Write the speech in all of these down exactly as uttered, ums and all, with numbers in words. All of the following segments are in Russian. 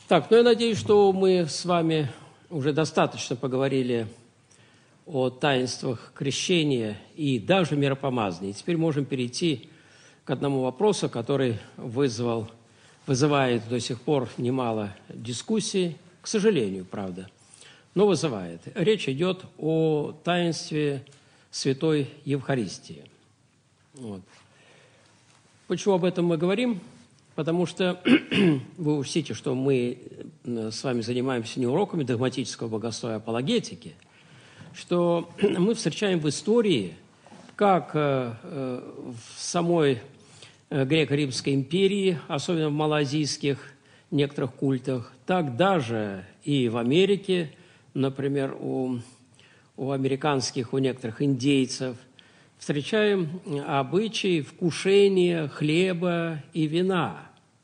Так, ну я надеюсь, что мы с вами уже достаточно поговорили о таинствах крещения и даже миропомазания. Теперь можем перейти к одному вопросу, который вызвал, вызывает до сих пор немало дискуссий, к сожалению, правда, но вызывает. Речь идет о таинстве Святой Евхаристии. Вот. Почему об этом мы говорим? Потому что вы учтите, что мы с вами занимаемся не уроками догматического богословия, а апологетики, что мы встречаем в истории, как в самой греко-римской империи, особенно в малоазийских некоторых культах, так даже и в Америке, например, у, у американских, у некоторых индейцев, встречаем обычаи вкушения хлеба и вина.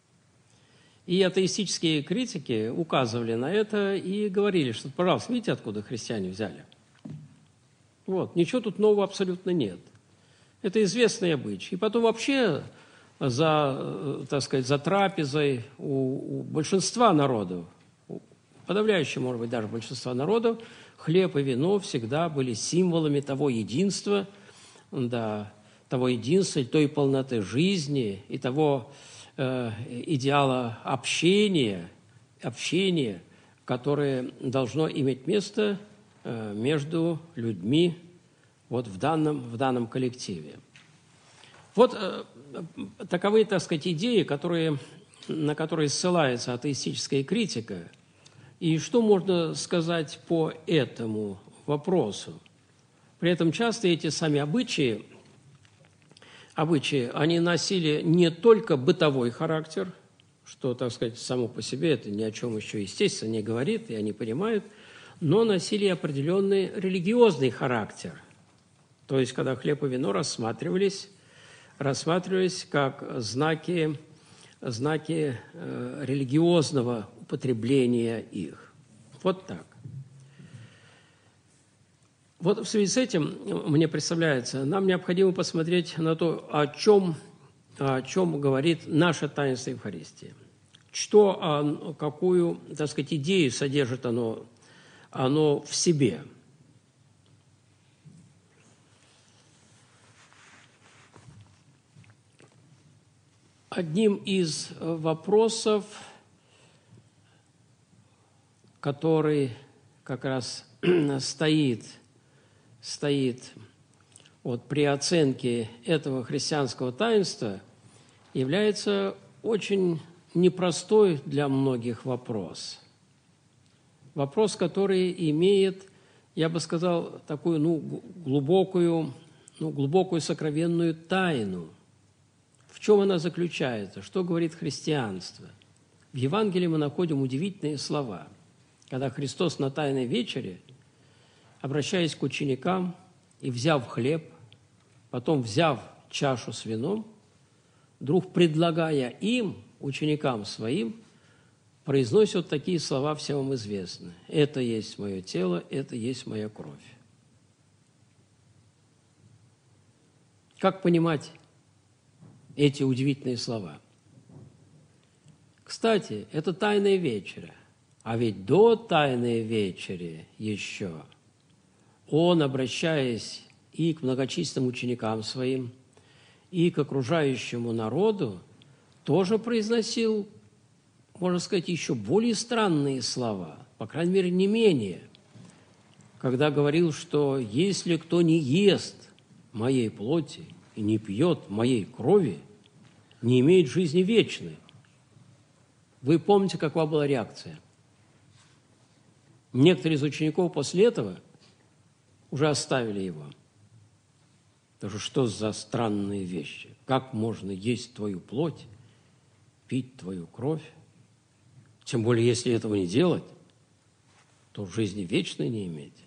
И атеистические критики указывали на это и говорили, что, пожалуйста, видите, откуда христиане взяли? Вот, ничего тут нового абсолютно нет. Это известный обычай. И потом вообще за, так сказать, за трапезой у, у большинства народов, у подавляющего, может быть, даже большинства народов, хлеб и вино всегда были символами того единства, да, того единства, той полноты жизни и того э, идеала общения, общения, которое должно иметь место э, между людьми вот в данном, в данном коллективе. Вот э, таковы, так сказать, идеи, которые, на которые ссылается атеистическая критика. И что можно сказать по этому вопросу? При этом часто эти сами обычаи, обычаи, они носили не только бытовой характер, что, так сказать, само по себе это ни о чем еще, естественно, не говорит, и они понимают, но носили определенный религиозный характер. То есть, когда хлеб и вино рассматривались, рассматривались как знаки, знаки э, религиозного употребления их. Вот так. Вот в связи с этим, мне представляется, нам необходимо посмотреть на то, о чем, о чем говорит наше таинство Евхаристии. Что, какую, так сказать, идею содержит оно, оно в себе. Одним из вопросов, который как раз стоит стоит вот, при оценке этого христианского таинства, является очень непростой для многих вопрос. Вопрос, который имеет, я бы сказал, такую ну, глубокую, ну, глубокую сокровенную тайну. В чем она заключается? Что говорит христианство? В Евангелии мы находим удивительные слова. Когда Христос на Тайной вечере, обращаясь к ученикам и взяв хлеб, потом взяв чашу с вином, вдруг предлагая им, ученикам своим, произносит вот такие слова, всем вам известны. «Это есть мое тело, это есть моя кровь». Как понимать эти удивительные слова? Кстати, это Тайная вечеря, а ведь до Тайной вечери еще Он, обращаясь и к многочисленным ученикам своим, и к окружающему народу, тоже произносил, можно сказать, еще более странные слова, по крайней мере, не менее, когда говорил, что «если кто не ест моей плоти и не пьет моей крови, не имеет жизни вечной». Вы помните, какова была реакция? Некоторые из учеников после этого уже оставили его. Потому что что за странные вещи? Как можно есть твою плоть, пить твою кровь? Тем более, если этого не делать, то жизни вечной не иметь.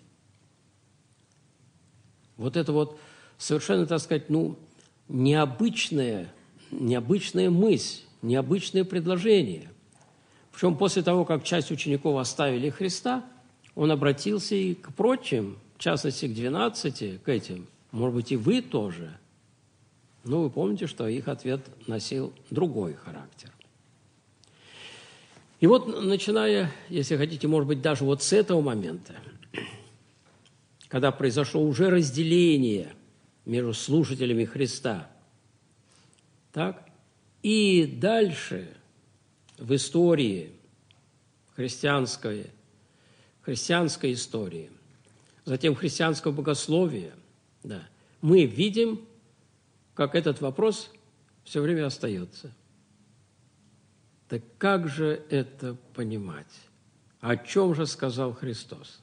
Вот это вот совершенно, так сказать, ну, необычная, необычная мысль, необычное предложение. Причем после того, как часть учеников оставили Христа, он обратился и к прочим, в частности, к двенадцати, к этим, может быть, и вы тоже. Но вы помните, что их ответ носил другой характер. И вот, начиная, если хотите, может быть, даже вот с этого момента, когда произошло уже разделение между слушателями Христа, так, и дальше в истории христианской, христианской истории, затем христианского богословия, да, мы видим, как этот вопрос все время остается. Так как же это понимать? О чем же сказал Христос?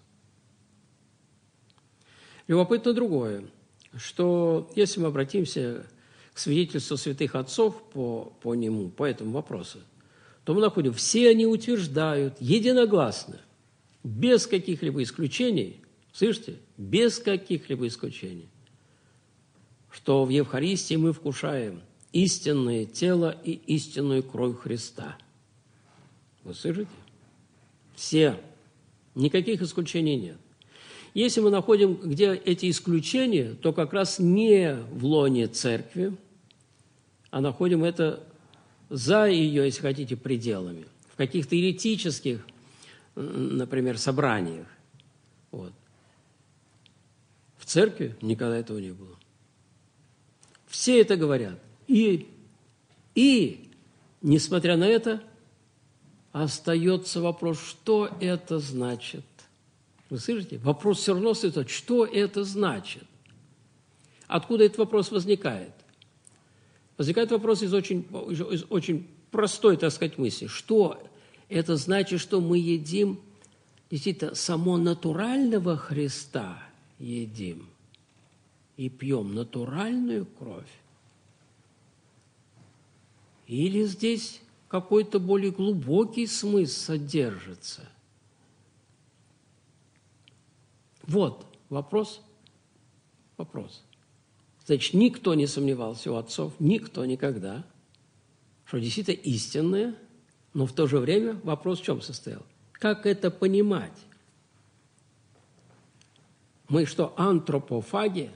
Любопытно другое, что если мы обратимся к свидетельству святых отцов по, по нему, по этому вопросу, то мы находим, все они утверждают единогласно, без каких-либо исключений, слышите, без каких-либо исключений, что в Евхаристии мы вкушаем истинное тело и истинную кровь Христа. Вы слышите? Все. Никаких исключений нет. Если мы находим, где эти исключения, то как раз не в лоне церкви, а находим это за ее, если хотите, пределами, в каких-то еретических, например, собраниях. Вот. В церкви никогда этого не было. Все это говорят. И, и, несмотря на это, остается вопрос, что это значит. Вы слышите? Вопрос все равно стоит, что это значит. Откуда этот вопрос возникает? Возникает вопрос из очень, из очень простой, так сказать, мысли. Что это значит, что мы едим действительно само натурального Христа едим и пьем натуральную кровь? Или здесь какой-то более глубокий смысл содержится? Вот вопрос, вопрос. Значит, никто не сомневался у отцов, никто никогда, что действительно истинное, но в то же время вопрос в чем состоял? Как это понимать? Мы что, антропофаги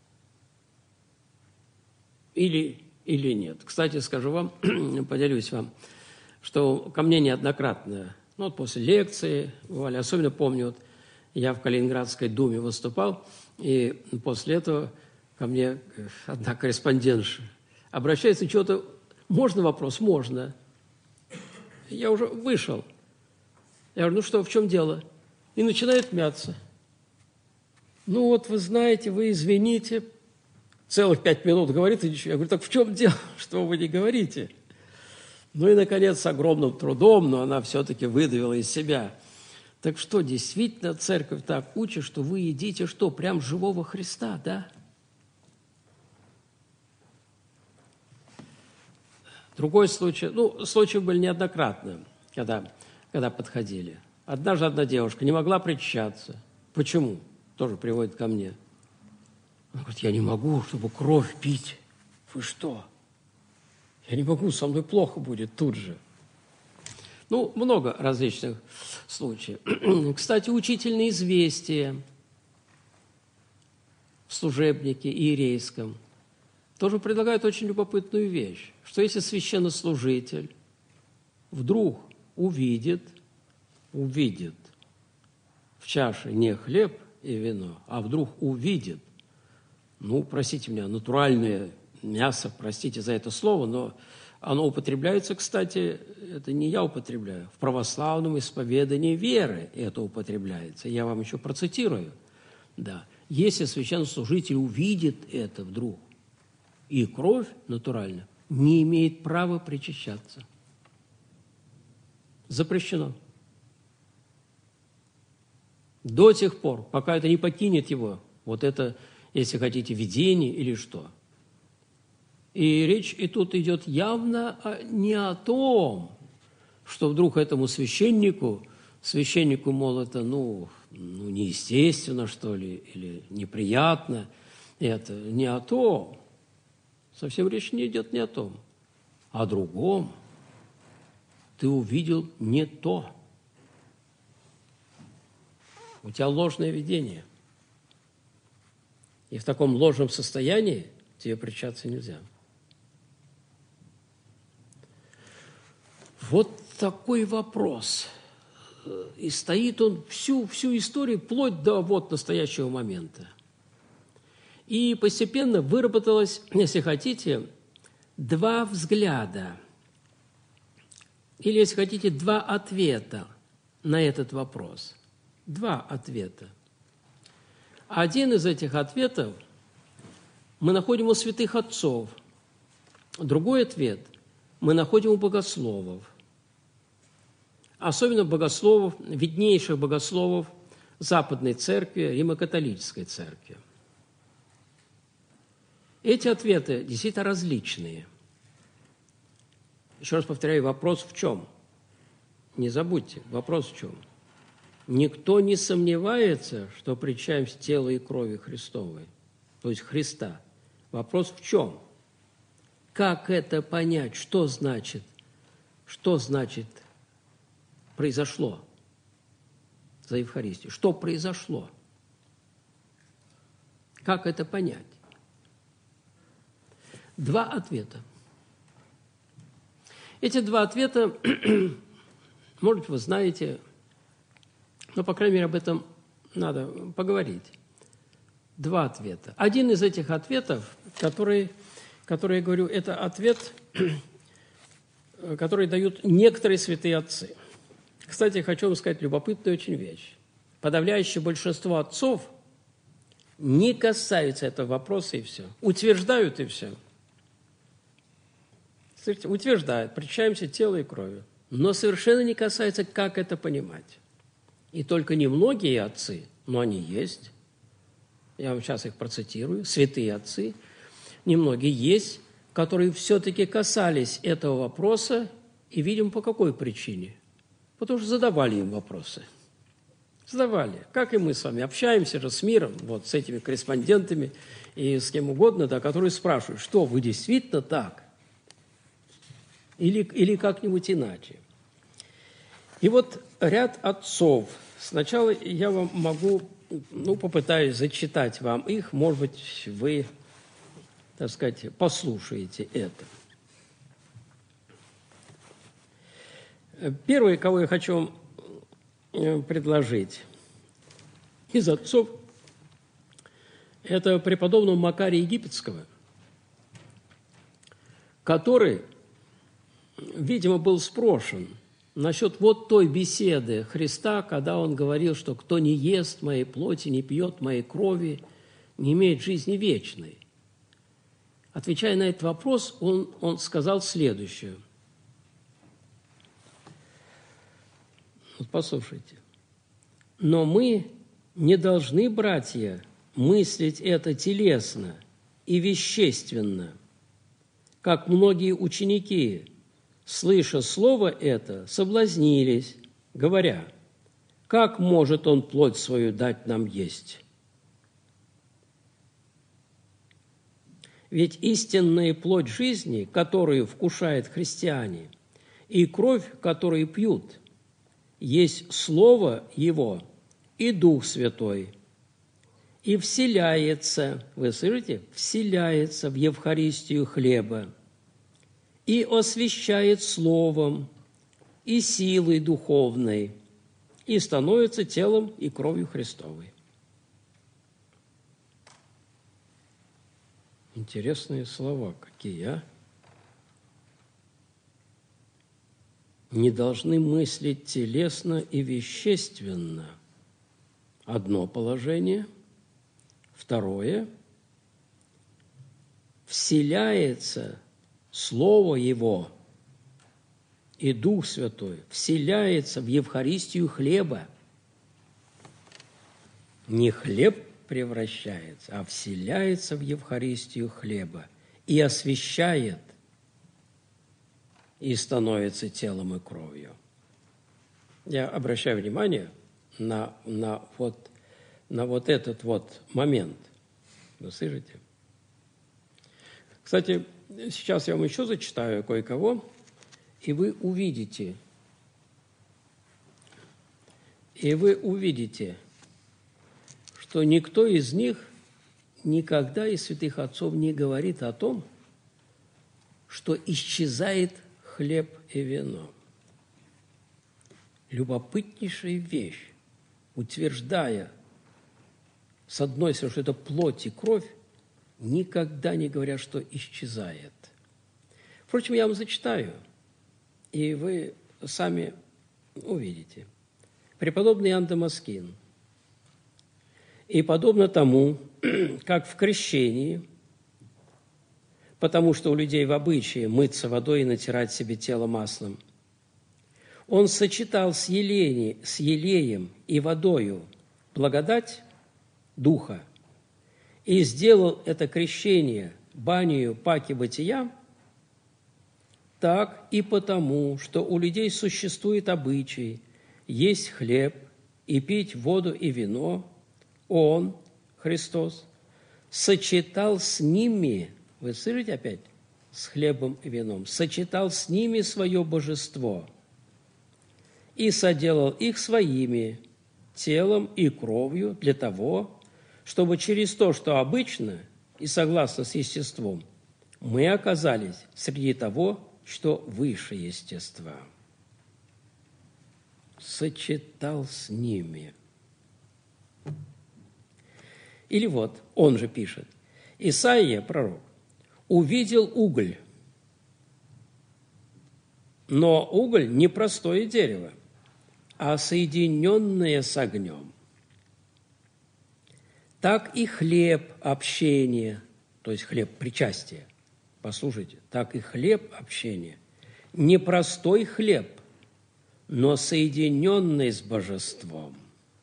или, или нет? Кстати, скажу вам, поделюсь вам, что ко мне неоднократно, ну вот после лекции, бывали, особенно помню, вот я в Калининградской думе выступал, и после этого ко мне одна корреспондентша обращается, что-то, можно вопрос? Можно. Я уже вышел. Я говорю, ну что, в чем дело? И начинает мяться. Ну вот, вы знаете, вы извините, целых пять минут говорит, и ничего. Я говорю, так в чем дело, что вы не говорите? Ну и, наконец, с огромным трудом, но она все-таки выдавила из себя. Так что, действительно, церковь так учит, что вы едите что, прям живого Христа, да? Другой случай, ну, случаи были неоднократно, когда, когда подходили. Однажды одна девушка не могла причащаться. Почему? Тоже приводит ко мне. Она говорит, я не могу, чтобы кровь пить. Вы что? Я не могу, со мной плохо будет тут же. Ну, много различных случаев. Кстати, учительные известия в служебнике иерейском тоже предлагают очень любопытную вещь, что если священнослужитель вдруг увидит, увидит в чаше не хлеб и вино, а вдруг увидит, ну, простите меня, натуральное мясо, простите за это слово, но оно употребляется, кстати, это не я употребляю, в православном исповедании веры это употребляется. Я вам еще процитирую. Да. Если священнослужитель увидит это вдруг, и кровь натурально не имеет права причащаться. Запрещено. До тех пор, пока это не покинет его, вот это, если хотите, видение или что. И речь и тут идет явно не о том, что вдруг этому священнику, священнику, мол, это, ну, ну, неестественно, что ли, или неприятно. Это не о том. Совсем речь не идет не о том. А о другом. Ты увидел не то. У тебя ложное видение. И в таком ложном состоянии тебе причащаться нельзя. Вот такой вопрос. И стоит он всю, всю историю, вплоть до вот настоящего момента. И постепенно выработалось, если хотите, два взгляда, или, если хотите, два ответа на этот вопрос. Два ответа. Один из этих ответов мы находим у святых отцов. Другой ответ мы находим у богословов. Особенно богословов, виднейших богословов Западной Церкви, Римо-католической Церкви. Эти ответы действительно различные. Еще раз повторяю, вопрос в чем? Не забудьте, вопрос в чем? Никто не сомневается, что причащаемся тела и крови Христовой, то есть Христа. Вопрос в чем? Как это понять? Что значит? Что значит произошло за Евхаристию? Что произошло? Как это понять? Два ответа. Эти два ответа, может быть, вы знаете, но, по крайней мере, об этом надо поговорить. Два ответа. Один из этих ответов, который, который я говорю, это ответ, который дают некоторые святые отцы. Кстати, хочу вам сказать любопытную очень вещь. Подавляющее большинство отцов не касаются этого вопроса, и все. Утверждают, и все. Слышите, утверждают, причащаемся тела и крови, но совершенно не касается, как это понимать. И только немногие отцы, но они есть, я вам сейчас их процитирую, святые отцы, немногие есть, которые все-таки касались этого вопроса, и видим, по какой причине. Потому что задавали им вопросы. Задавали. Как и мы с вами общаемся же с миром, вот с этими корреспондентами и с кем угодно, да, которые спрашивают, что вы действительно так? Или, или как-нибудь иначе. И вот ряд отцов. Сначала я вам могу, ну, попытаюсь зачитать вам их, может быть, вы, так сказать, послушаете это. Первое, кого я хочу вам предложить из отцов, это преподобного Макария Египетского, который, видимо, был спрошен насчет вот той беседы Христа, когда он говорил, что кто не ест моей плоти, не пьет моей крови, не имеет жизни вечной. Отвечая на этот вопрос, он, он сказал следующее. Вот послушайте. Но мы не должны, братья, мыслить это телесно и вещественно, как многие ученики, слыша слово это, соблазнились, говоря, как может он плоть свою дать нам есть? Ведь истинная плоть жизни, которую вкушают христиане, и кровь, которую пьют, есть Слово Его и Дух Святой, и вселяется, вы слышите, вселяется в Евхаристию хлеба, и освящает Словом и силой духовной, и становится телом и кровью Христовой. Интересные слова какие, а? Не должны мыслить телесно и вещественно. Одно положение. Второе. Вселяется Слово Его и Дух Святой, вселяется в Евхаристию хлеба. Не хлеб превращается, а вселяется в Евхаристию хлеба и освящает, и становится телом и кровью. Я обращаю внимание на, на, вот, на вот этот вот момент. Вы слышите? Кстати, сейчас я вам еще зачитаю кое-кого, и вы увидите, и вы увидите, что никто из них никогда из святых отцов не говорит о том, что исчезает хлеб и вино. любопытнейшая вещь, утверждая, с одной стороны, что это плоть и кровь, никогда не говоря, что исчезает. Впрочем, я вам зачитаю, и вы сами увидите. Преподобный Иоанн Дамаскин. И подобно тому, как в крещении, потому что у людей в обычае мыться водой и натирать себе тело маслом, он сочетал с, елени, с елеем и водою благодать Духа и сделал это крещение банию паки бытия, так и потому, что у людей существует обычай есть хлеб и пить воду и вино, Он, Христос, сочетал с ними, вы слышите опять, с хлебом и вином, сочетал с ними свое божество и соделал их своими телом и кровью для того, чтобы через то, что обычно и согласно с естеством, мы оказались среди того, что выше естества. Сочетал с ними. Или вот, он же пишет, Исаия, пророк, увидел уголь, но уголь не простое дерево, а соединенное с огнем. Так и хлеб общения, то есть хлеб причастия, послушайте, так и хлеб общения, не простой хлеб, но соединенный с божеством.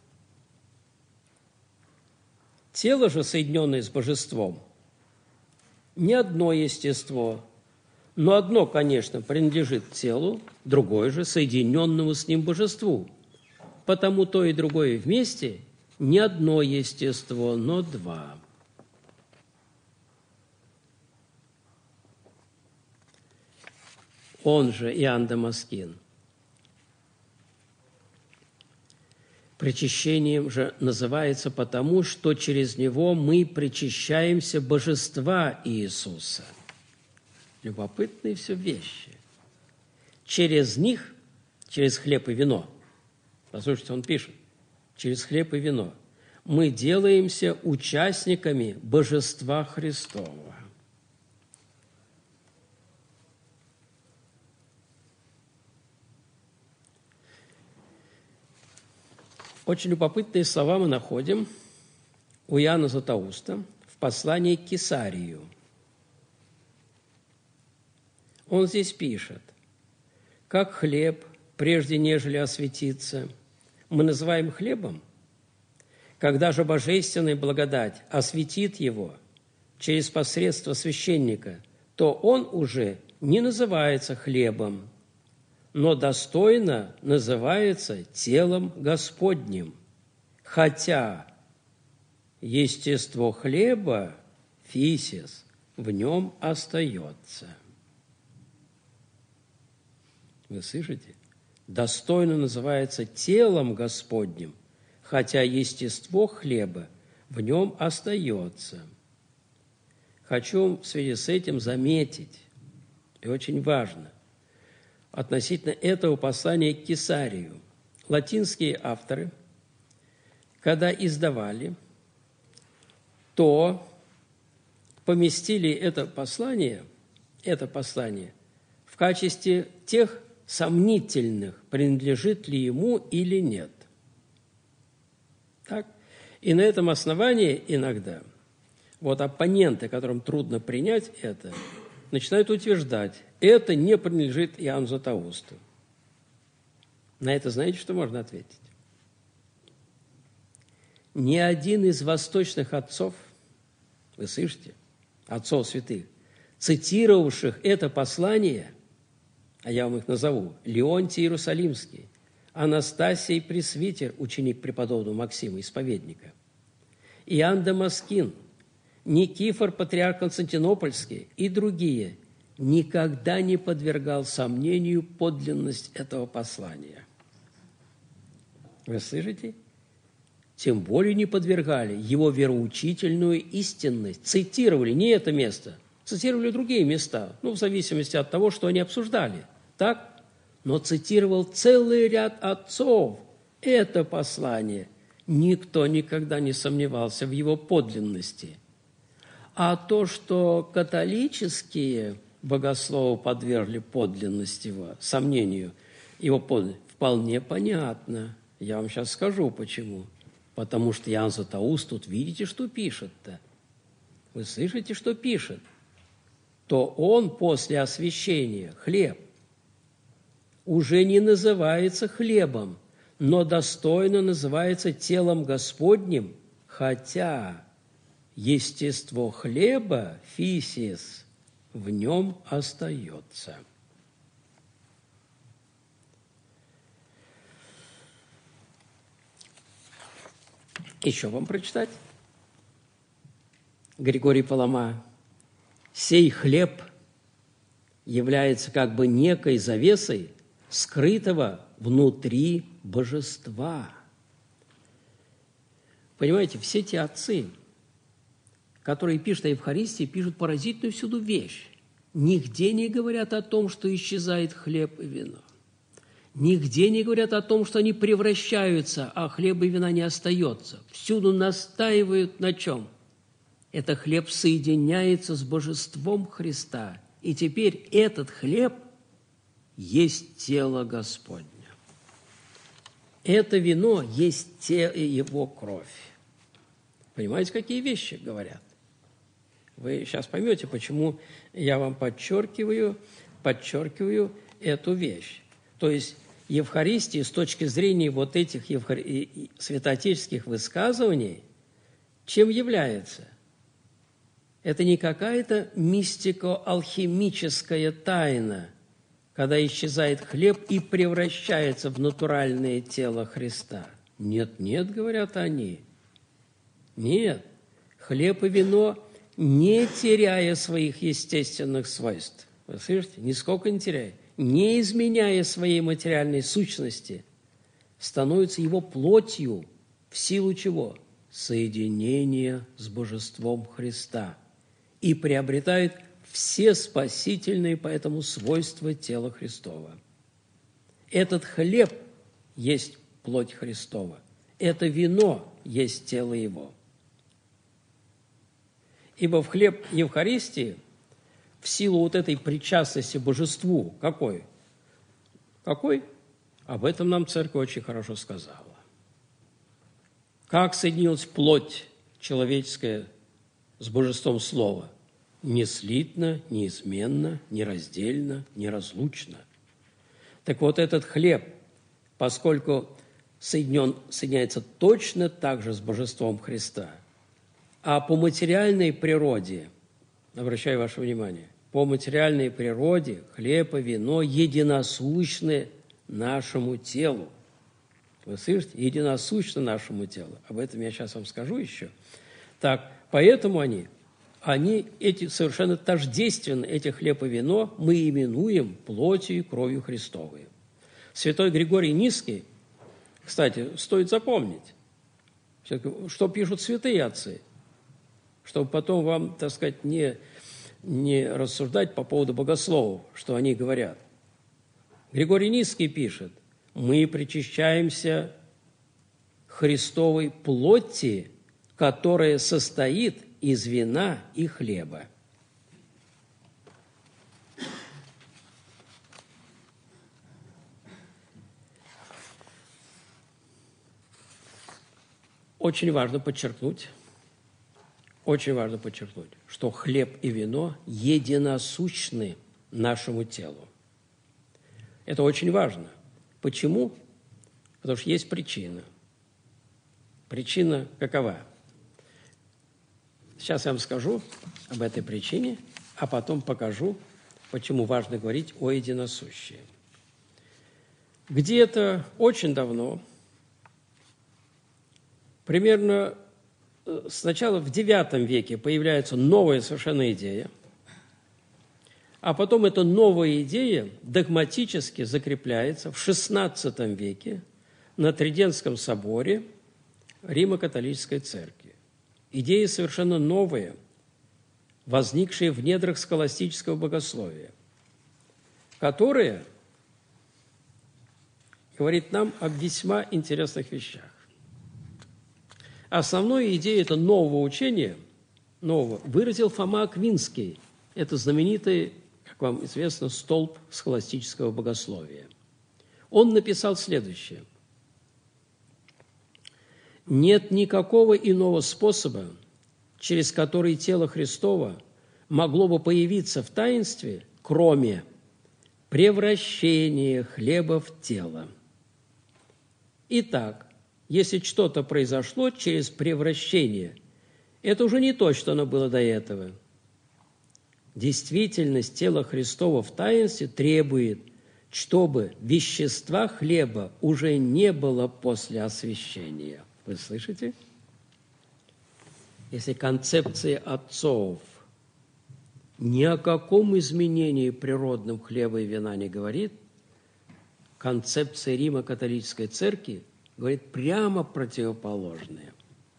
Тело же, соединенное с божеством, не одно естество, но одно, конечно, принадлежит телу, другое же соединенному с ним божеству. Потому то и другое вместе не одно естество, но два. Он же Иоанн Дамаскин. Причащением же называется потому, что через него мы причащаемся божества Иисуса. Любопытные все вещи. Через них, через хлеб и вино, послушайте, он пишет, через хлеб и вино, мы делаемся участниками божества Христова. Очень любопытные слова мы находим у Иоанна Златоуста в послании к Кесарию. Он здесь пишет, как хлеб, прежде нежели осветиться, мы называем хлебом, когда же божественная благодать осветит его через посредство священника, то он уже не называется хлебом, но достойно называется телом Господним, хотя естество хлеба, фисис, в нем остается. Вы слышите? Достойно называется телом Господним, хотя естество хлеба в нем остается. Хочу в связи с этим заметить, и очень важно, относительно этого послания к Кесарию. Латинские авторы, когда издавали, то поместили это послание, это послание в качестве тех сомнительных, принадлежит ли ему или нет. Так? И на этом основании иногда вот оппоненты, которым трудно принять это, начинают утверждать, это не принадлежит Иоанну Златоусту. На это знаете, что можно ответить? Ни один из восточных отцов, вы слышите, отцов святых, цитировавших это послание, а я вам их назову, Леонтий Иерусалимский, Анастасий Пресвитер, ученик преподобного Максима, исповедника, Иоанн Дамаскин, Никифор, патриарх Константинопольский и другие, никогда не подвергал сомнению подлинность этого послания. Вы слышите? Тем более не подвергали его вероучительную истинность. Цитировали не это место, цитировали другие места, ну, в зависимости от того, что они обсуждали. Так? но цитировал целый ряд отцов. Это послание никто никогда не сомневался в его подлинности. А то, что католические богословы подвергли подлинности его, сомнению его подлинности, вполне понятно. Я вам сейчас скажу, почему. Потому что Иоанн Златоуст тут, видите, что пишет-то? Вы слышите, что пишет? То он после освящения, хлеб, уже не называется хлебом, но достойно называется телом Господним, хотя естество хлеба, фисис, в нем остается. Еще вам прочитать? Григорий Палама. «Сей хлеб является как бы некой завесой, скрытого внутри божества». Понимаете, все те отцы, которые пишут о Евхаристии, пишут поразительную всюду вещь. Нигде не говорят о том, что исчезает хлеб и вино. Нигде не говорят о том, что они превращаются, а хлеба и вина не остается. Всюду настаивают на чем? Это хлеб соединяется с божеством Христа. И теперь этот хлеб есть тело Господне. Это вино есть тело Его кровь. Понимаете, какие вещи говорят? Вы сейчас поймете, почему я вам подчеркиваю, подчеркиваю эту вещь. То есть Евхаристия с точки зрения вот этих евхари... святоотеческих высказываний, чем является? Это не какая-то мистико-алхимическая тайна, когда исчезает хлеб и превращается в натуральное тело Христа. Нет, нет, говорят они. Нет, хлеб и вино, не теряя своих естественных свойств, вы слышите, нисколько не теряя, не изменяя своей материальной сущности, становятся его плотью, в силу чего? Соединения с божеством Христа. И приобретают все спасительные поэтому свойства тела Христова. Этот хлеб есть плоть Христова. Это вино есть тело Его. Ибо в хлеб Евхаристии в силу вот этой причастности божеству, какой? Какой? Об этом нам Церковь очень хорошо сказала. Как соединилась плоть человеческая с божеством Слова? Неслитно, неизменно, нераздельно, неразлучно. Так вот, этот хлеб, поскольку соединен, соединяется точно так же с божеством Христа, а по материальной природе, обращаю ваше внимание, по материальной природе хлеб и вино единосущны нашему телу. Вы слышите? Единосущны нашему телу. Об этом я сейчас вам скажу еще. Так, поэтому они, они эти совершенно тождественны, эти хлеб и вино мы именуем плотью и кровью Христовой. Святой Григорий Низкий, кстати, стоит запомнить, что пишут святые отцы, чтобы потом вам, так сказать, не, не рассуждать по поводу богословов, что они говорят. Григорий Низкий пишет: «Мы причащаемся Христовой плоти, которая состоит из вина и хлеба». Очень важно подчеркнуть, очень важно подчеркнуть, что хлеб и вино единосущны нашему телу. Это очень важно. Почему? Потому что есть причина. Причина какова? Сейчас я вам скажу об этой причине, а потом покажу, почему важно говорить о единосущии. Где-то очень давно, примерно сначала в девятом веке появляется новая совершенно идея, а потом эта новая идея догматически закрепляется в шестнадцатом веке на Тридентском соборе Римо-католической церкви. Идеи совершенно новые, возникшие в недрах схоластического богословия, которые говорит нам об весьма интересных вещах. Основную идею этого нового учения, нового, выразил Фома Аквинский. Это знаменитый, как вам известно, столб схоластического богословия. Он написал следующее. «Нет никакого иного способа, через который тело Христово могло бы появиться в таинстве, кроме превращения хлеба в тело. Итак, если что-то произошло через превращение, это уже не то, что оно было до этого. Действительность тела Христова в таинстве требует, чтобы вещества хлеба уже не было после освящения». Вы слышите? Если концепция отцов ни о каком изменении природном хлеба и вина не говорит, концепция Римо-католической церкви говорит прямо противоположное.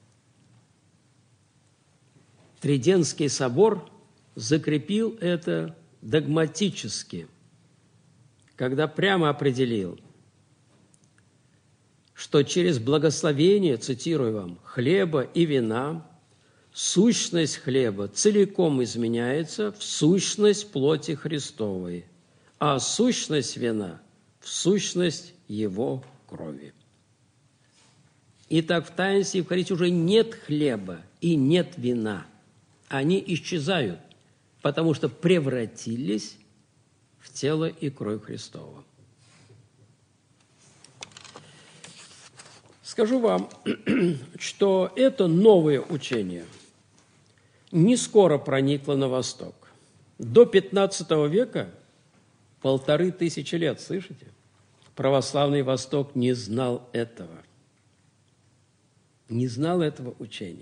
Тридентский собор закрепил это догматически, когда прямо определил, что через благословение, цитирую вам, хлеба и вина сущность хлеба целиком изменяется в сущность плоти Христовой, а сущность вина в сущность Его крови. Итак, в таинстве Евхаристии уже нет хлеба и нет вина. Они исчезают, потому что превратились в тело и кровь Христова. Скажу вам, что это новое учение не скоро проникло на Восток. До пятнадцатого века, полторы тысячи лет, слышите? Православный Восток не знал этого. Не знал этого учения.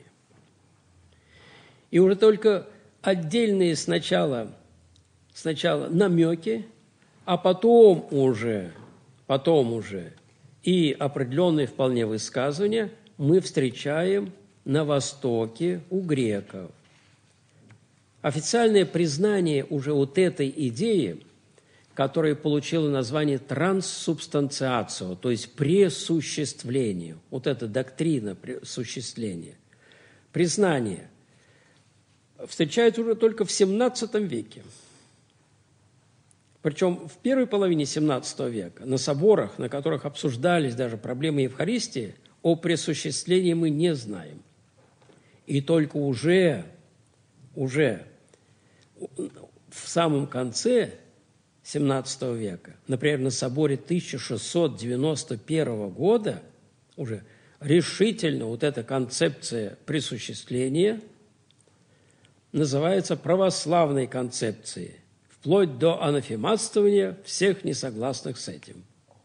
И уже только отдельные сначала, сначала намеки, а потом уже, потом уже и определенные вполне высказывания мы встречаем на Востоке у греков. Официальное признание уже вот этой идеи, которая получила название транссубстанциацио, то есть пресуществление, вот эта доктрина пресуществления, признание, встречается уже только в семнадцатом веке. Причем в первой половине семнадцатого века на соборах, на которых обсуждались даже проблемы Евхаристии, о пресуществлении мы не знаем. И только уже, уже в самом конце семнадцатого века, например, на соборе тысяча шестьсот девяносто первого года, уже решительно вот эта концепция пресуществления называется православной концепцией, вплоть до анафематствования всех несогласных с этим.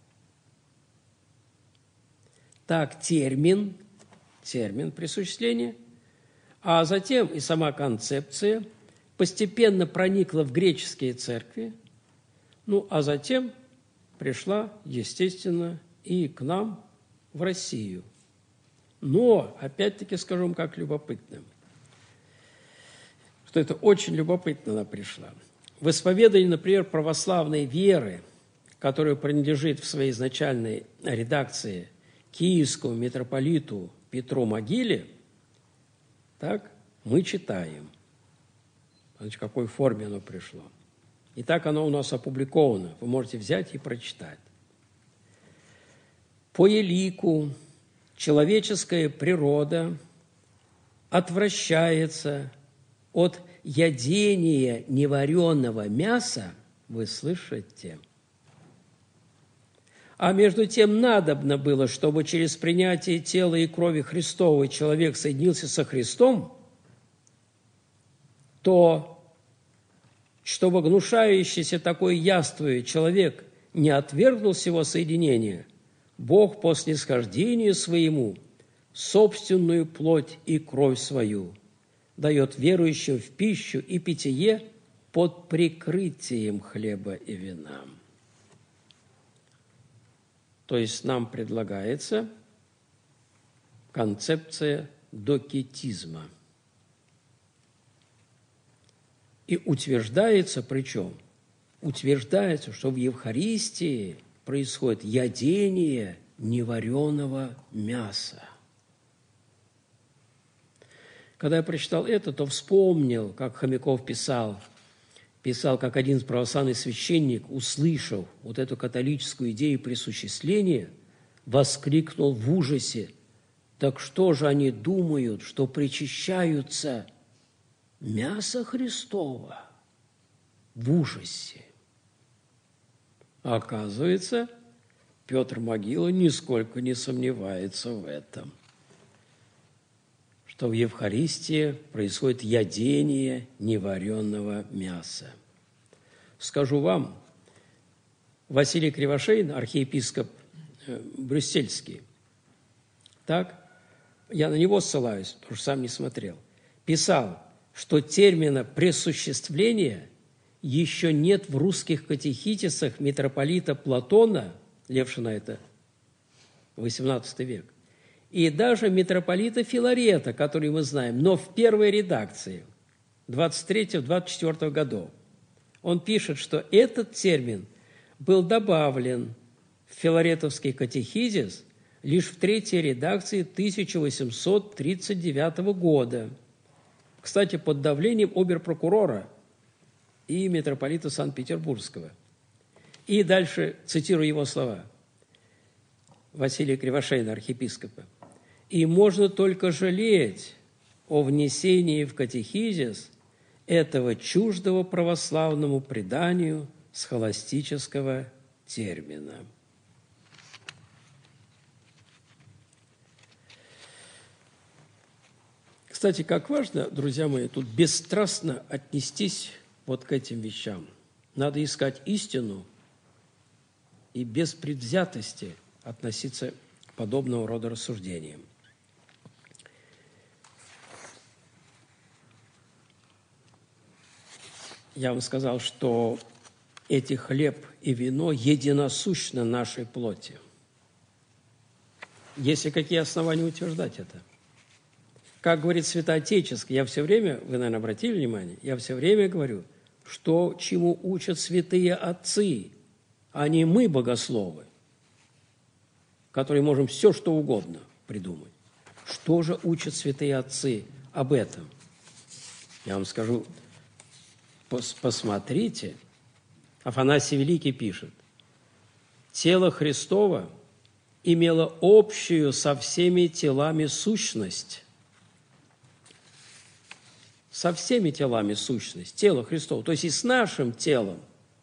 Так, термин, термин пресуществления, а затем и сама концепция постепенно проникла в греческие церкви, ну, а затем пришла, естественно, и к нам в Россию. Но, опять-таки, скажу вам, как любопытно, что это очень любопытно она пришла. В исповедании, например, православной веры, которая принадлежит в своей изначальной редакции киевскому митрополиту Петру Могиле, так, мы читаем, в какой форме оно пришло. И так оно у нас опубликовано, вы можете взять и прочитать. По елику человеческая природа отвращается от ядения невареного мяса, вы слышите? А между тем надобно было, чтобы через принятие тела и крови Христовой человек соединился со Христом, то, чтобы гнушающийся такой яствою человек не отвергнул сего соединения, Бог по снисхождению своему собственную плоть и кровь свою дает верующим в пищу и питье под прикрытием хлеба и вина. То есть нам предлагается концепция докетизма. И утверждается, причем, утверждается, что в Евхаристии происходит ядение невареного мяса. Когда я прочитал это, то вспомнил, как Хомяков писал, писал, как один православный священник, услышав вот эту католическую идею присуществления, воскликнул в ужасе: так что же они думают, что причащаются мясо Христово? В ужасе. А оказывается, Петр Могила нисколько не сомневается в этом, что в Евхаристии происходит ядение невареного мяса. Скажу вам, Василий Кривошеин, архиепископ брюссельский, так, я на него ссылаюсь, потому что сам не смотрел, писал, что термина «пресуществление» еще нет в русских катехитисах митрополита Платона, Левшина это восемнадцатый век, и даже митрополита Филарета, который мы знаем, но в первой редакции двадцать третьего — двадцать четвёртого годов. Он пишет, что этот термин был добавлен в Филаретовский катехизис лишь в третьей редакции тысяча восемьсот тридцать девятого года. Кстати, под давлением обер-прокурора и митрополита Санкт-Петербургского. И дальше цитирую его слова. Василия Кривошеина, архиепископа. «И можно только жалеть о внесении в катехизис этого чуждого православному преданию схоластического термина». Кстати, как важно, друзья мои, тут бесстрастно отнестись вот к этим вещам. Надо искать истину и без предвзятости относиться к подобного рода рассуждениям. Я вам сказал, что эти хлеб и вино единосущны нашей плоти. Есть ли какие основания утверждать это? Как говорит Святоотеческий, я все время, вы, наверное, обратили внимание, я все время говорю, что чему учат святые отцы, а не мы, богословы, которые можем все, что угодно придумать. Что же учат святые отцы об этом? Я вам скажу, пос посмотрите, Афанасий Великий пишет, тело Христово имело общую со всеми телами сущность. Со всеми телами сущность, тело Христово, то есть и с нашим телом.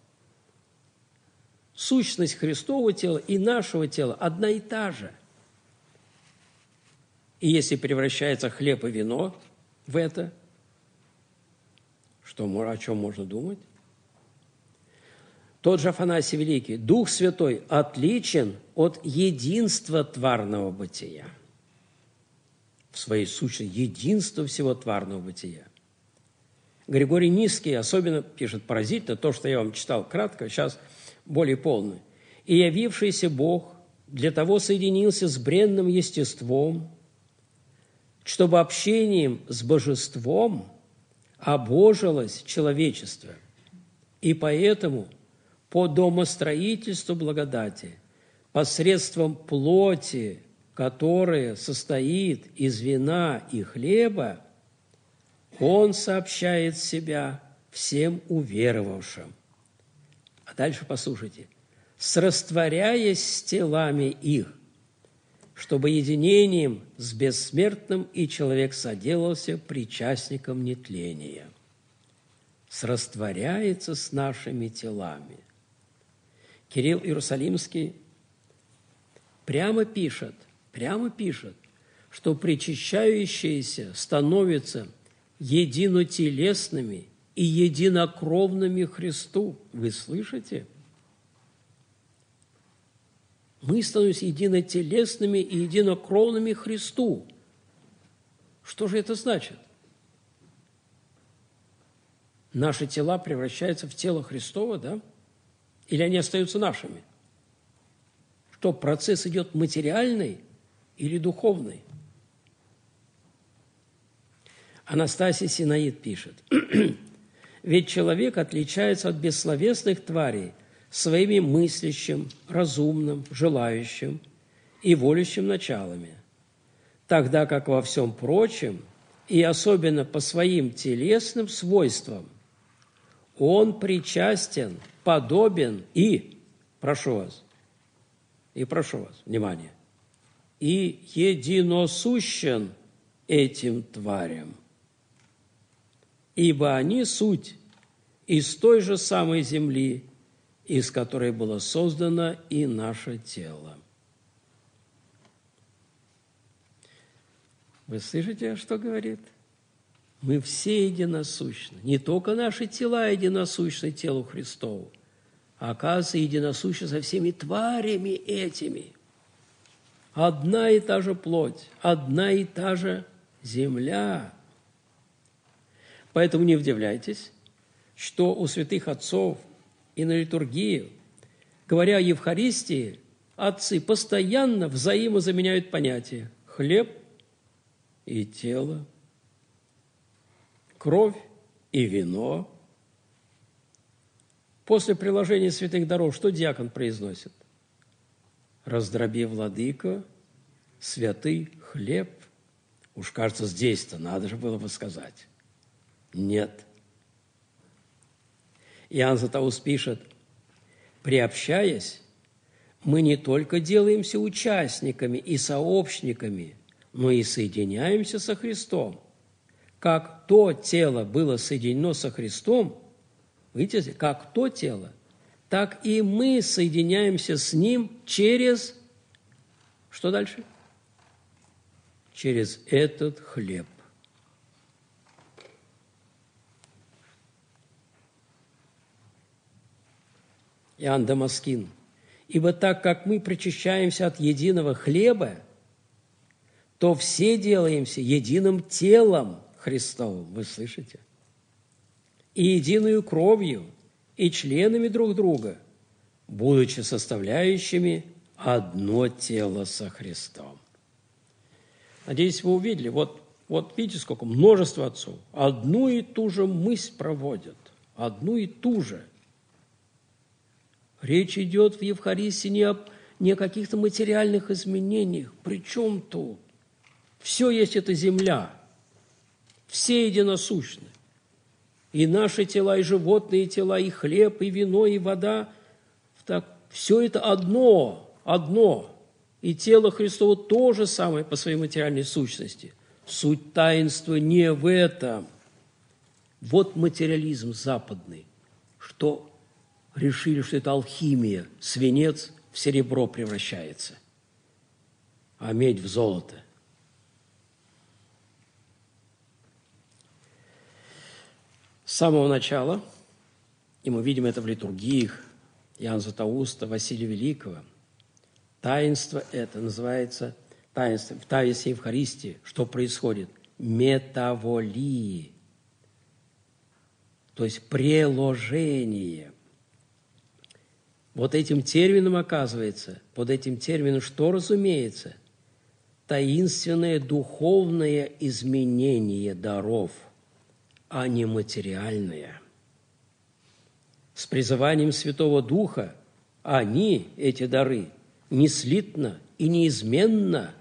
Сущность Христового тела и нашего тела одна и та же. И если превращается хлеб и вино в это, что, о чем можно думать? Тот же Афанасий Великий, Дух Святой отличен от единства тварного бытия. В своей сущности, единство всего тварного бытия. Григорий Низкий особенно пишет поразительно, то, что я вам читал кратко, сейчас более полно. «И явившийся Бог для того соединился с бренным естеством, чтобы общением с божеством обожилось человечество. И поэтому по домостроительству благодати, посредством плоти, которая состоит из вина и хлеба, Он сообщает себя всем уверовавшим». А дальше послушайте. «Срастворяясь с телами их, чтобы единением с бессмертным и человек соделался причастником нетления». Срастворяется с нашими телами. Кирилл Иерусалимский прямо пишет, прямо пишет, что причащающиеся становятся единотелесными и единокровными Христу. Вы слышите? Мы становимся единотелесными и единокровными Христу. Что же это значит? Наши тела превращаются в тело Христово, да? Или они остаются нашими? Что, процесс идет материальный или духовный? Анастасий Синаид пишет, «Ведь человек отличается от бессловесных тварей своими мыслящим, разумным, желающим и волящим началами, тогда как во всем прочем, и особенно по своим телесным свойствам, он причастен, подобен и, прошу вас, и прошу вас, внимание, и единосущен этим тварям, ибо они суть из той же самой земли, из которой было создано и наше тело. Вы слышите, что говорит? Мы все единосущны. Не только наши тела единосущны телу Христову, а оказывается, единосущны со всеми тварями этими. Одна и та же плоть, одна и та же земля. Поэтому не удивляйтесь, что у святых отцов и на литургии, говоря о Евхаристии, отцы постоянно взаимозаменяют понятия хлеб и тело, кровь и вино. После приложения святых даров что диакон произносит? «Раздроби, владыко, святый хлеб». Уж кажется, здесь-то надо же было бы сказать. Нет. Иоанн Златоуст пишет: «Приобщаясь, мы не только делаемся участниками и сообщниками, но и соединяемся со Христом. Как то тело было соединено со Христом, видите, как то тело, так и мы соединяемся с Ним через...» Что дальше? Через этот хлеб. Иоанн Дамаскин: «Ибо так как мы причащаемся от единого хлеба, то все делаемся единым телом Христовым». Вы слышите? «И единую кровью, и членами друг друга, будучи составляющими одно тело со Христом». Надеюсь, вы увидели. Вот, вот видите, сколько множество отцов. Одну и ту же мысль проводят. Одну и ту же. Речь идет в Евхаристии не, об, не о каких-то материальных изменениях. Причем тут? Все есть эта земля. Все единосущны. И наши тела, и животные тела, и хлеб, и вино, и вода. Так, все это одно, одно. И тело Христово то же самое по своей материальной сущности. Суть таинства не в этом. Вот материализм западный, что решили, что это алхимия, свинец в серебро превращается, а медь в золото. С самого начала, и мы видим это в литургиях Иоанна Златоуста, Василия Великого, таинство это называется таинство, в таинстве Евхаристии, что происходит? Метаволии, то есть преложение. Вот этим термином, оказывается, под этим термином что разумеется? Таинственное духовное изменение даров, а не материальное. С призыванием Святого Духа они, эти дары, неслитно и неизменно,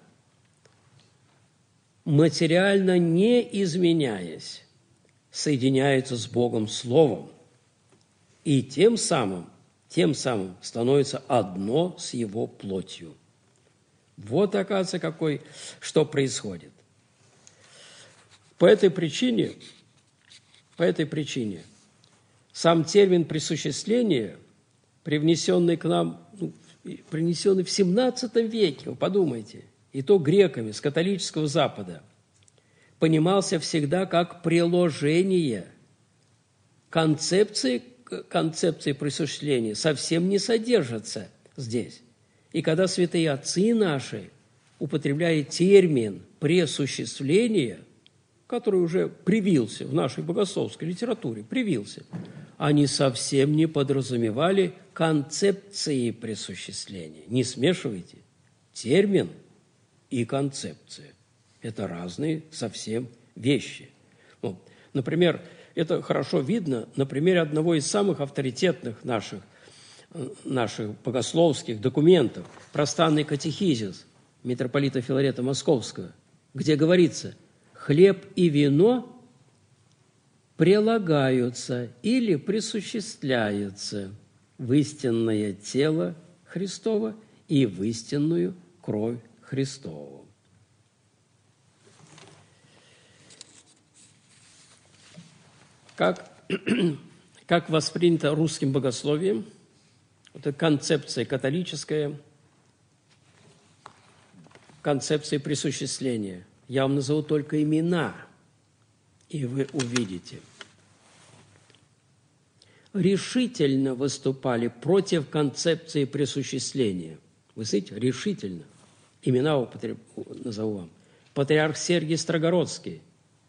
материально не изменяясь, соединяются с Богом Словом и тем самым тем самым становится одно с Его плотью. Вот, оказывается, какой, что происходит. По этой причине, по этой причине сам термин присуществления, привнесенный к нам, ну, принесенный в семнадцатом веке, вы подумайте, и то греками с католического Запада, понимался всегда как приложение концепции концепции присуществления совсем не содержатся здесь. И когда святые отцы наши, употребляя термин «пресуществление», который уже привился в нашей богословской литературе, привился, они совсем не подразумевали концепции присуществления. Не смешивайте термин и концепция. Это разные совсем вещи. Вот. Например, это хорошо видно на примере одного из самых авторитетных наших наших богословских документов, пространный катехизис митрополита Филарета Московского, где говорится: хлеб и вино прилагаются или присуществляются в истинное тело Христово и в истинную кровь Христову. Как, как воспринято русским богословием, это концепция католическая, концепция присуществления. Я вам назову только имена, и вы увидите. Решительно выступали против концепции присуществления. Вы слышите? Решительно. Имена употреб... назову вам. Патриарх Сергий Строгородский,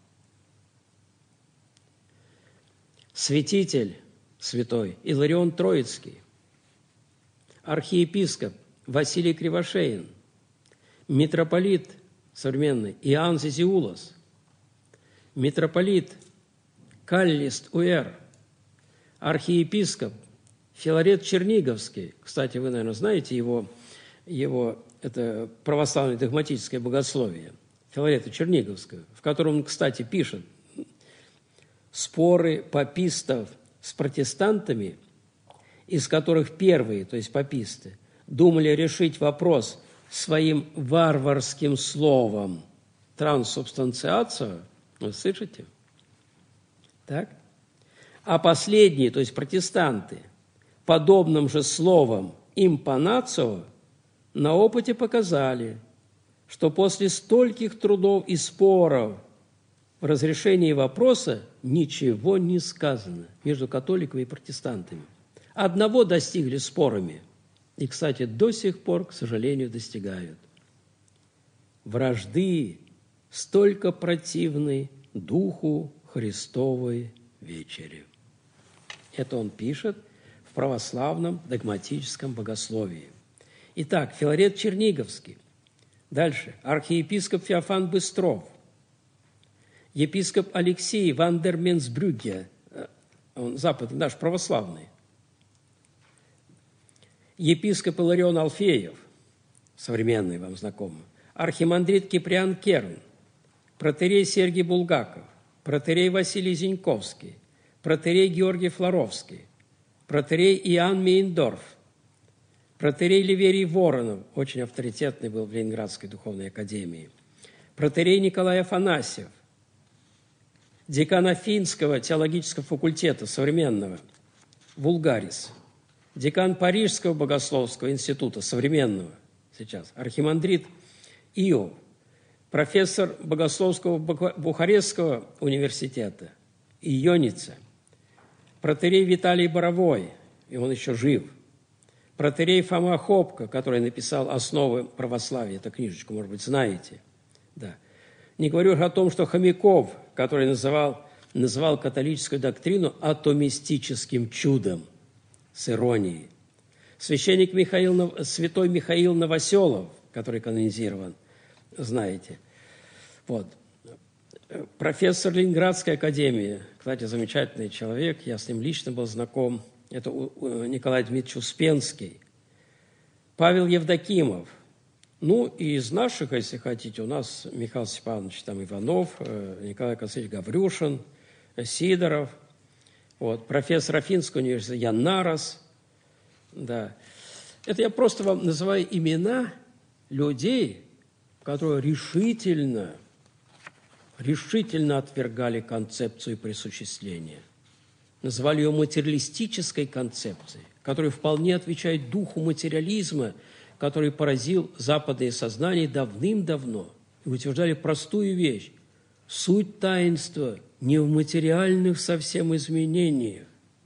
святитель святой Иларион Троицкий, архиепископ Василий Кривошеин, митрополит современный Иоанн Зизиулос, митрополит Каллист Уэр, архиепископ Филарет Черниговский. Кстати, вы, наверное, знаете его, его это православное догматическое богословие Филарета Черниговского, в котором он, кстати, пишет: споры папистов с протестантами, из которых первые, то есть паписты, думали решить вопрос своим варварским словом трансубстанциацию, вы слышите? Так? А последние, то есть протестанты, подобным же словом импанацио на опыте показали, что после стольких трудов и споров в разрешении вопроса ничего не сказано между католиками и протестантами. Одного достигли спорами, и, кстати, до сих пор, к сожалению, достигают. Вражды столько противны Духу Христовой вечери. Это он пишет в православном догматическом богословии. Итак, Филарет Черниговский. Дальше. Архиепископ Феофан Быстров. Епископ Алексей Вандерменсбрюгге, он западный, наш православный. Епископ Иларион Алфеев, современный вам знакомый. Архимандрит Киприан Керн, протоиерей Сергий Булгаков, протоиерей Василий Зиньковский, протоиерей Георгий Флоровский, протоиерей Иоанн Мейндорф, протоиерей Ливерий Воронов, очень авторитетный был в Ленинградской духовной академии, протоиерей Николай Афанасьев, декан Афинского теологического факультета современного, Вулгарис, декан Парижского богословского института современного сейчас, архимандрит Иов, профессор богословского Бухарестского университета Ионица, протоиерей Виталий Боровой, и он еще жив, протоиерей Фома Хопко, который написал «Основы православия», эту книжечку, может быть, знаете. Да. Не говорю о том, что Хомяков, который называл, называл католическую доктрину атомистическим чудом, с иронией. Священник Михаил, святой Михаил Новоселов, который канонизирован, знаете. Вот. Профессор Ленинградской академии, кстати, замечательный человек, я с ним лично был знаком, это Николай Дмитриевич Успенский. Павел Евдокимов. Ну, и из наших, если хотите, у нас Михаил Степанович там, Иванов, Николай Константинович Гаврюшин, Сидоров, вот, профессор Афинского университета Ян Нарос. Да. Это я просто вам называю имена людей, которые решительно, решительно отвергали концепцию присуществления. Называли ее материалистической концепцией, которая вполне отвечает духу материализма, который поразил западное сознание давным-давно. И утверждали простую вещь. Суть таинства не в материальных совсем изменениях.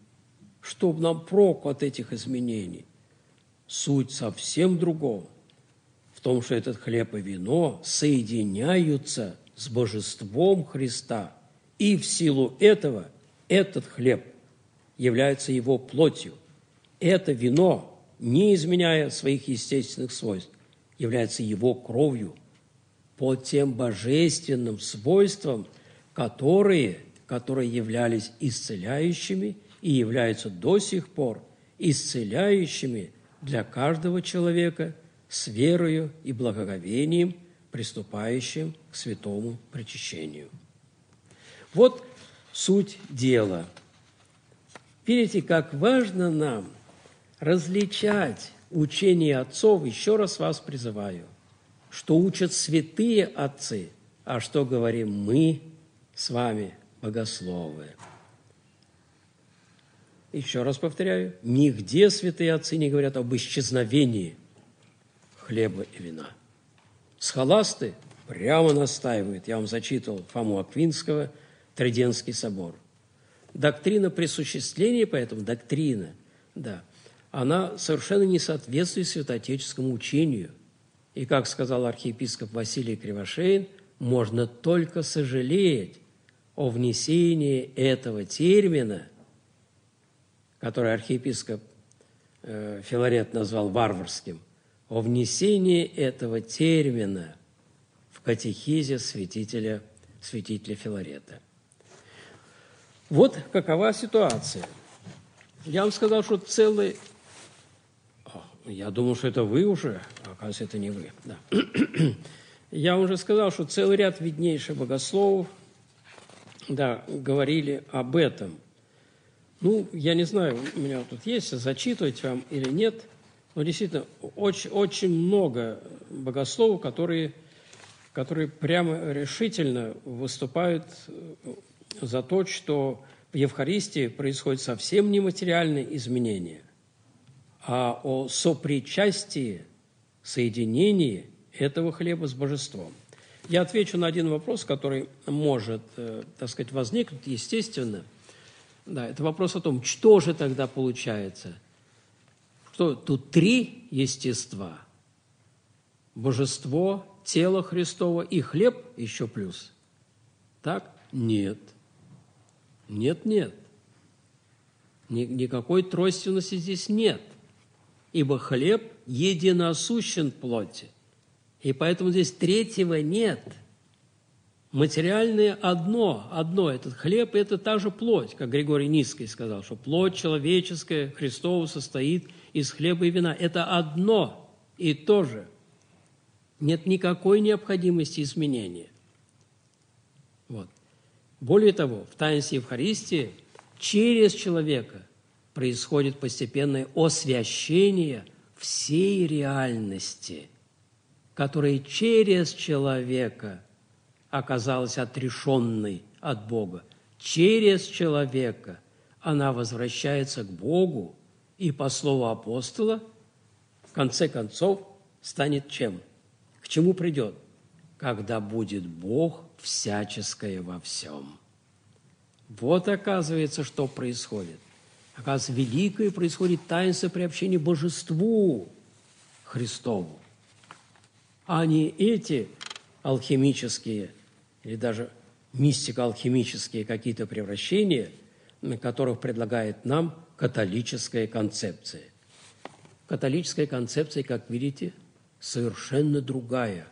Чтоб нам прок от этих изменений? Суть совсем другом. В том, что этот хлеб и вино соединяются с божеством Христа. И в силу этого этот хлеб является его плотью. Это вино, не изменяя своих естественных свойств, является его кровью по тем божественным свойствам, которые, которые являлись исцеляющими и являются до сих пор исцеляющими для каждого человека с верою и благоговением, приступающим к святому причащению. Вот суть дела. Видите, как важно нам различать учение отцов, еще раз вас призываю, что учат святые отцы, а что говорим мы с вами, богословы. Еще раз повторяю, нигде святые отцы не говорят об исчезновении хлеба и вина. Схоласты прямо настаивают, я вам зачитывал Фому Аквинского, Триденский собор. Доктрина присуществления, поэтому доктрина, да, она совершенно не соответствует святоотеческому учению. И, как сказал архиепископ Василий Кривошеин, можно только сожалеть о внесении этого термина, который архиепископ э, Филарет назвал варварским, о внесении этого термина в катехизис святителя, святителя Филарета. Вот какова ситуация. Я вам сказал, что целый... Я думал, что это вы уже, а оказывается, это не вы. Да. Я уже сказал, что целый ряд виднейших богословов, да, говорили об этом. Ну, я не знаю, у меня тут есть, зачитывать вам или нет, но действительно очень, очень много богословов, которые, которые прямо решительно выступают за то, что в Евхаристии происходит совсем не материальные изменения, а о сопричастии, соединении этого хлеба с божеством. Я отвечу на один вопрос, который может, так сказать, возникнуть, естественно. Да, это вопрос о том, что же тогда получается? Что тут три естества. Божество, тело Христово и хлеб еще плюс. Так? Нет. Нет, нет. Никакой тройственности здесь нет. Ибо хлеб единосущен плоти. И поэтому здесь третьего нет. Материальное одно, одно. Этот хлеб – это та же плоть, как Григорий Низкий сказал, что плоть человеческая Христова состоит из хлеба и вина. Это одно и то же. Нет никакой необходимости изменения. Вот. Более того, в таинстве Евхаристии через человека происходит постепенное освящение всей реальности, которая через человека оказалась отрешенной от Бога. Через человека она возвращается к Богу и, по слову апостола, в конце концов станет чем? К чему придет? Когда будет Бог всяческое во всем. Вот, оказывается, что происходит. Оказывается, великое происходит таинство приобщения Божеству Христову, а не эти алхимические или даже мистико-алхимические какие-то превращения, на которых предлагает нам католическая концепция. Католическая концепция, как видите, совершенно другая.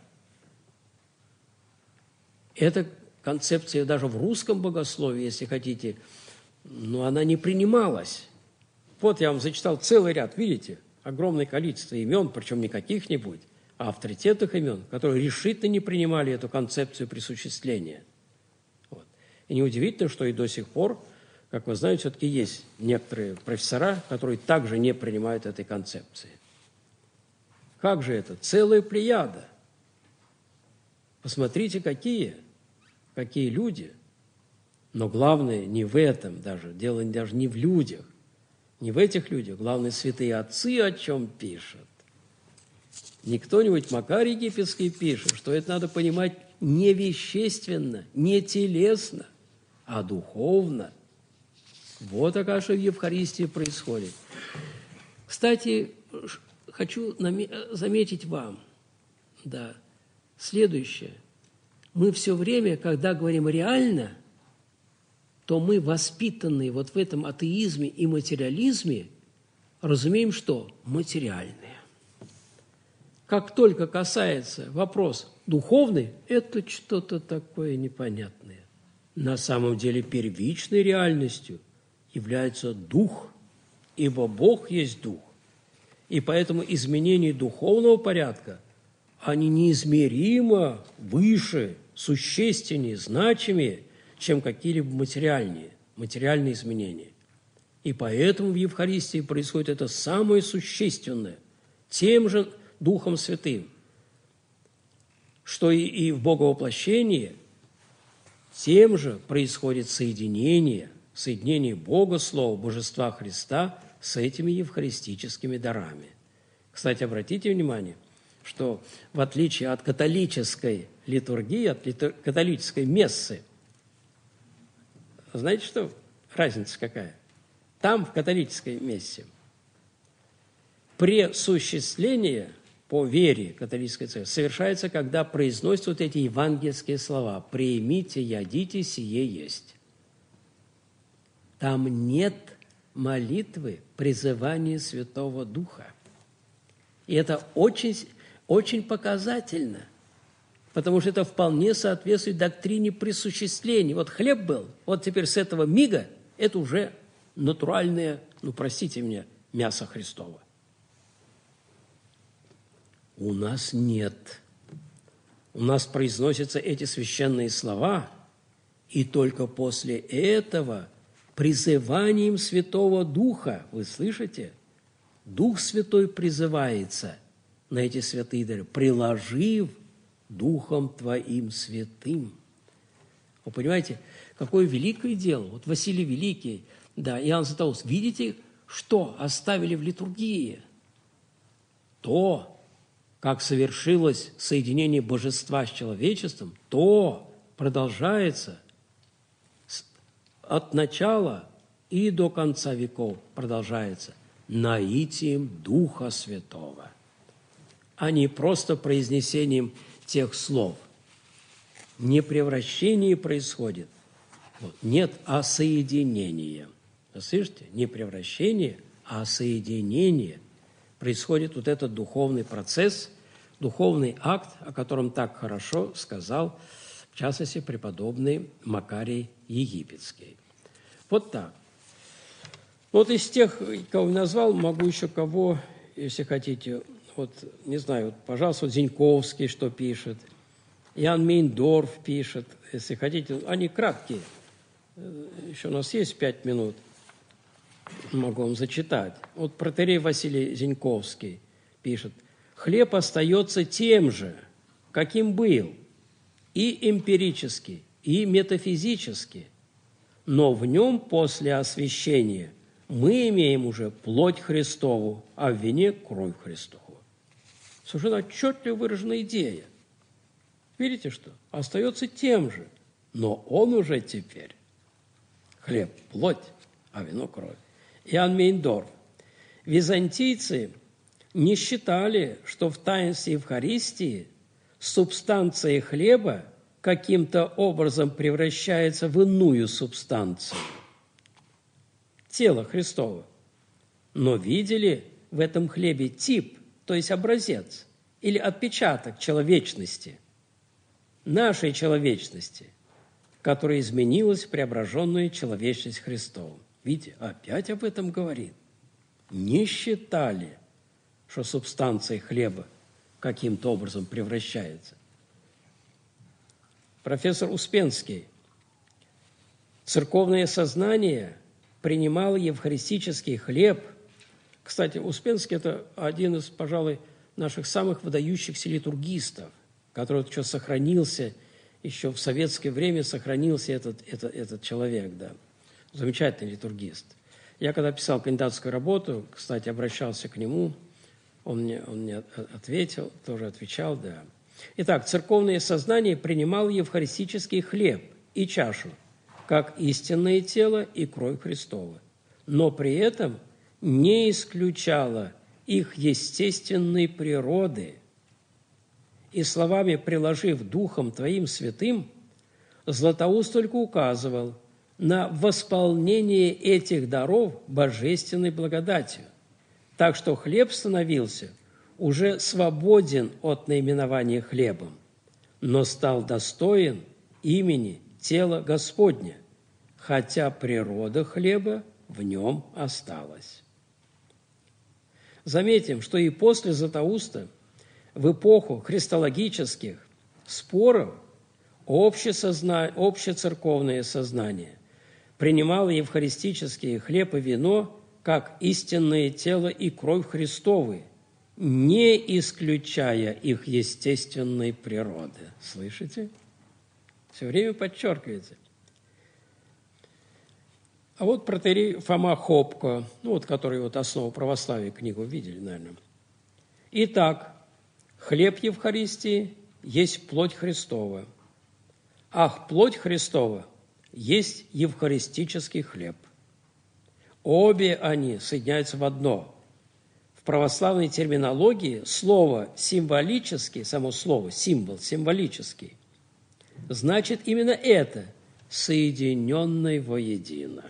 Эта концепция даже в русском богословии, если хотите, но она не принималась. Вот я вам зачитал целый ряд, видите, огромное количество имен, причем не каких-нибудь, а авторитетных имен, которые решительно не принимали эту концепцию присуществления. Вот. И неудивительно, что и до сих пор, как вы знаете, все-таки есть некоторые профессора, которые также не принимают этой концепции. Как же это? Целая плеяда. Посмотрите, какие, какие люди. Но главное не в этом даже, дело даже не в людях, не в этих людях. Главное, святые отцы о чем пишут. Не кто-нибудь Макарий Египетский пишет, что это надо понимать не вещественно, не телесно, а духовно. Вот, оказывается, в Евхаристии происходит. Кстати, хочу заметить вам, да, следующее. Мы все время, когда говорим реально, то мы, воспитанные вот в этом атеизме и материализме, разумеем, что материальные. Как только касается вопрос духовный, это что-то такое непонятное. На самом деле первичной реальностью является дух, ибо Бог есть Дух. И поэтому изменения духовного порядка, они неизмеримо выше, существеннее, значимее, чем какие-либо материальные, материальные изменения. И поэтому в Евхаристии происходит это самое существенное, тем же Духом Святым, что и, и в Боговоплощении, тем же происходит соединение, соединение Бога, Слова, Божества Христа с этими евхаристическими дарами. Кстати, обратите внимание, что в отличие от католической литургии, от литур... католической мессы, знаете, что разница какая? Там, в католической мессе, пресуществление по вере католической церкви совершается, когда произносятся вот эти евангельские слова «Примите, ядите, сие есть». Там нет молитвы призывания Святого Духа. И это очень, очень показательно, потому что это вполне соответствует доктрине присуществления. Вот хлеб был, вот теперь с этого мига это уже натуральное, ну, простите меня, мясо Христово. У нас нет. У нас произносятся эти священные слова, и только после этого призыванием Святого Духа, вы слышите? Дух Святой призывается на эти святые дары, приложив Духом Твоим Святым. Вы понимаете, какое великое дело. Вот Василий Великий, да, Иоанн Златоуст, видите, что оставили в литургии? То, как совершилось соединение божества с человечеством, то продолжается от начала и до конца веков продолжается наитием Духа Святого, а не просто произнесением тех слов. Не превращение происходит, вот, нет, а соединение. Вы слышите? Не превращение, а соединение. Происходит вот этот духовный процесс, духовный акт, о котором так хорошо сказал, в частности, преподобный Макарий Египетский. Вот так. Вот из тех, кого я назвал, могу еще кого, если хотите, вот, не знаю, вот, пожалуйста, вот Зиньковский что пишет, Иоанн Мейндорф пишет, если хотите, они краткие. Еще у нас есть пять минут, могу вам зачитать. Вот протоиерей Василий Зиньковский пишет: «Хлеб остается тем же, каким был, и эмпирически, и метафизически, но в нем после освящения мы имеем уже плоть Христову, а в вине кровь Христову». Совершенно отчетливо выраженная идея. Видите, что? Остается тем же, но он уже теперь хлеб – плоть, а вино – кровь. Иоанн Мейндорф. Византийцы не считали, что в таинстве Евхаристии субстанция хлеба каким-то образом превращается в иную субстанцию – тело Христово, но видели в этом хлебе тип, то есть образец или отпечаток человечности, нашей человечности, которая изменилась в преображенную человечность Христову. Видите, опять об этом говорит. Не считали, что субстанция хлеба каким-то образом превращается. Профессор Успенский. Церковное сознание принимало евхаристический хлеб. Кстати, Успенский – это один из, пожалуй, наших самых выдающихся литургистов, который еще сохранился, еще в советское время сохранился этот, этот, этот человек, да. Замечательный литургист. Я когда писал кандидатскую работу, кстати, обращался к нему, он мне, он мне ответил, тоже отвечал, да. Итак, церковное сознание принимало евхаристический хлеб и чашу, как истинное тело и кровь Христова, но при этом не исключало их естественной природы. И словами «приложив Духом Твоим Святым», Златоуст только указывал на восполнение этих даров божественной благодатью, так что хлеб становился уже свободен от наименования хлебом, но стал достоин имени тела Господня, хотя природа хлеба в нем осталась. Заметим, что и после Златоуста, в эпоху христологических споров, общесозна... общецерковное сознание принимало евхаристический хлеб и вино как истинное тело и кровь Христовы, не исключая их естественной природы. Слышите? Все время подчеркивается. А вот протоиерей Фома Хопко, ну вот, который вот «Основу православия» книгу видели, наверное. Итак, хлеб Евхаристии есть плоть Христова, ах, плоть Христова есть евхаристический хлеб. Обе они соединяются в одно. В православной терминологии слово «символический», само слово «символ», «символический», значит именно это – соединенный воедино.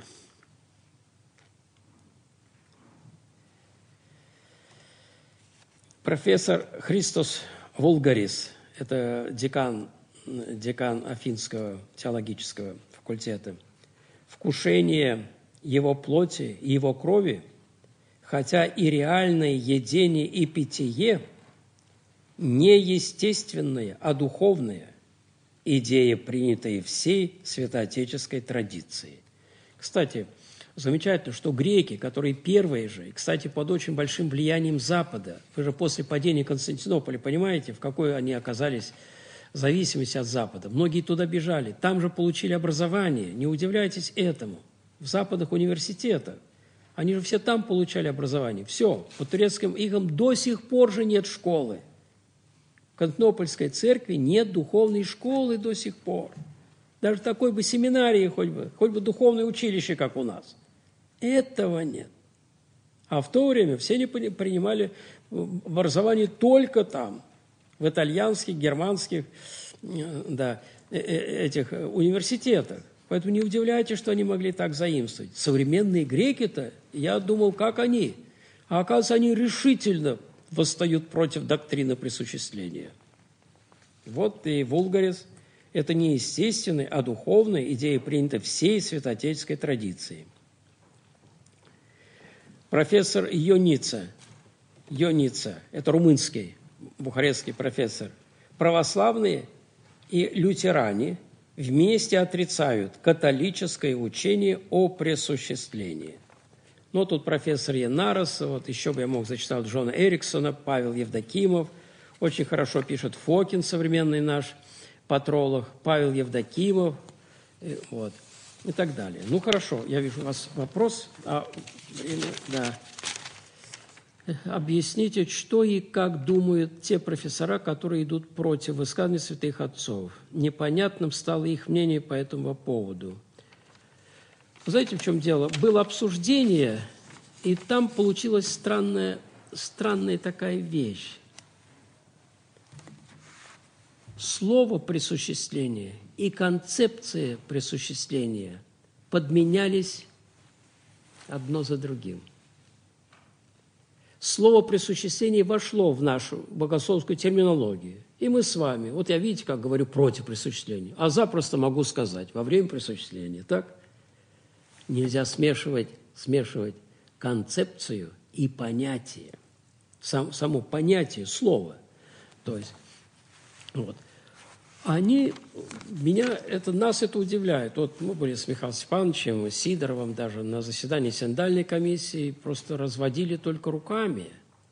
Профессор Христос Вулгарис, это декан, декан Афинского теологического факультета, вкушение его плоти и его крови, хотя и реальное едение и питье, не естественное, а духовное, идея, принятая всей святоотеческой традицией. Кстати, замечательно, что греки, которые первые же, и, кстати, под очень большим влиянием Запада, вы же после падения Константинополя понимаете, в какой они оказались зависимости от Запада. Многие туда бежали, там же получили образование, не удивляйтесь этому. В западных университетах. Они же все там получали образование. Все, по турецким игам до сих пор же нет школы. В Константинопольской церкви нет духовной школы до сих пор. Даже такой бы семинарии, хоть бы, хоть бы духовное училище, как у нас. Этого нет. А в то время все не принимали образование только там, в итальянских, германских, да, этих университетах. Поэтому не удивляйтесь, что они могли так заимствовать. Современные греки-то, я думал, как они. А оказывается, они решительно восстают против доктрины присуществления. Вот и Вулгарис. Это не естественная, а духовная идея, принята всей святоотеческой традицией. Профессор Йоница, Йоница, это румынский, бухарестский профессор, православные и лютеране вместе отрицают католическое учение о пресуществлении. Но тут профессор Янарос, вот еще бы я мог зачитать Джона Эриксона, Павел Евдокимов, очень хорошо пишет Фокин, современный наш патролог, Павел Евдокимов, вот, и так далее. Ну, хорошо, я вижу у вас вопрос. А, время, да. Объясните, что и как думают те профессора, которые идут против высказываний святых отцов. Непонятным стало их мнение по этому поводу. Знаете, в чем дело? Было обсуждение, и там получилась странная, странная такая вещь. Слово «присуществление» и концепция присуществления подменялись одно за другим. Слово «присуществление» вошло в нашу богословскую терминологию. И мы с вами, вот я, видите, как говорю против присуществления, а запросто могу сказать во время присуществления, так? Нельзя смешивать, смешивать концепцию и понятие, сам, само понятие слова. То есть, вот. Они, меня, это, нас это удивляет. Вот мы были с Михаилом Степановичем, с Сидоровым даже на заседании синодальной комиссии, просто разводили только руками.